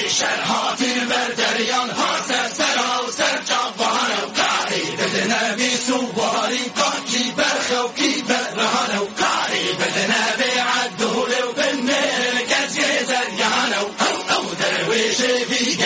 شرحاتی بر دریان ها سر جوان و کاری بدنه بی سواری قاکی برخو کی برهان و کاری بدنه بی عدول و بنه کسی زریان و درویش بی